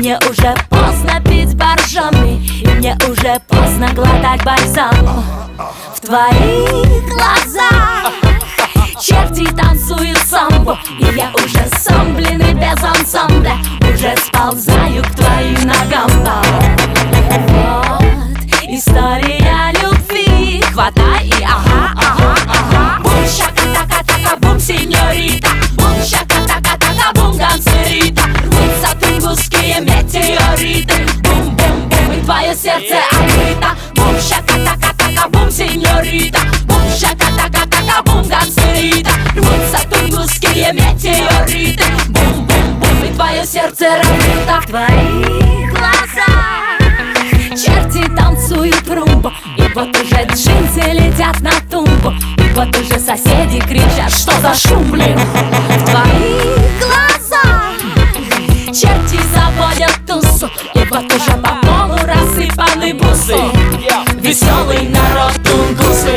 мне уже поздно пить боржоми, и мне уже поздно глотать бальзам. В твоих глазах черти танцуют самбо, и я уже сам, блин, и без ансамбля уже сползаю к твоим ногам. Вот история любви, хватай и ага, ага, ага. Бум, шака-така-така, бум, сеньорита. Бум, шака-така-така, бум, гансерита. Рвутся тунгусские метеориты. Бум-бум-бум, и твое сердце открыто. Бум, шака-така-така, бум, сеньорита. Бум, шака-така-така, бум, гансерита. Рвутся тунгусские метеориты. Бум-бум-бум, и твое сердце разбито. В твоих глазах черти танцуют румбу, и вот уже джинсы летят на тумбу, и вот уже соседи кричат: что за шум, блин? В твоих глазах черти заводят тусу, и вот уже по полу рассыпаны бусы. Веселый народ тунгусы.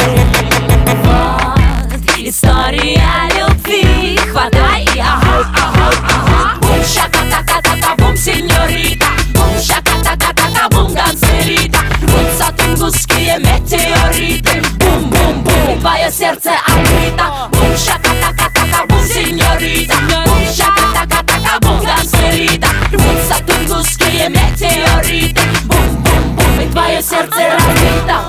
Вот история любви, хватай и ага, ага, ага. Бум, шака-така-така, бум, сеньорита. Бум, шака-така-така, бум, гансерита. Рвутся тунгусские метеориты. Бум-бум-бум, и твое сердце открыто. Бум, шака-така-така, бум, сеньорита. Бум, шака-така-така, бум, гансерита. Рвутся тунгусские метеориты. Бум-бум-бум, и твое сердце разбито.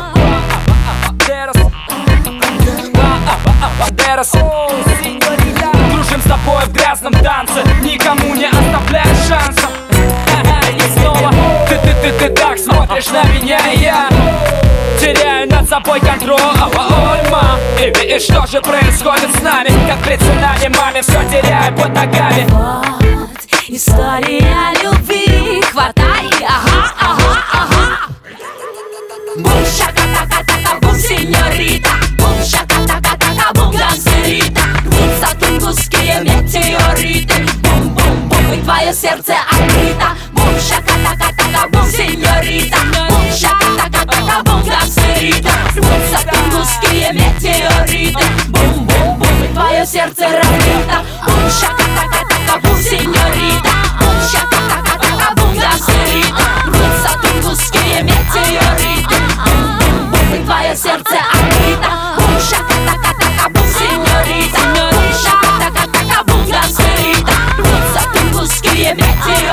Дружим с тобой в грязном танце, никому не оставляешь шансов. И снова ты так смотришь на меня, и я теряю над собой контроль. И видишь, что же происходит с нами, как при цунами, маме, все теряю под ногами. Вот история любви, хватай и ага, ага, ага. Бум, шака-така-така, бум, сеньорита. Бум, шака-така-така, бум, гансерита. Рвутся тунгусские метеориты. Бум-бум-бум, и твое сердце открыто. Бум, шака-така-така, бум, сеньорита. Бум, шака-така-така, бум, гансерита. Рвутся тунгусские метеориты. Бум-бум-бум, и твое сердце разбито. Бум, шака-така-така, бум, сеньорита. Бум, шака-така-така, бум, гансерита. Рвутся тунгусские метеориты. Бум-бум-бум, и твое сердце открыто. Бум, шака-така-така, бум, сеньорита. Бум, шака-така-така, бум, гансерита. Рвутся тунгусские метеориты.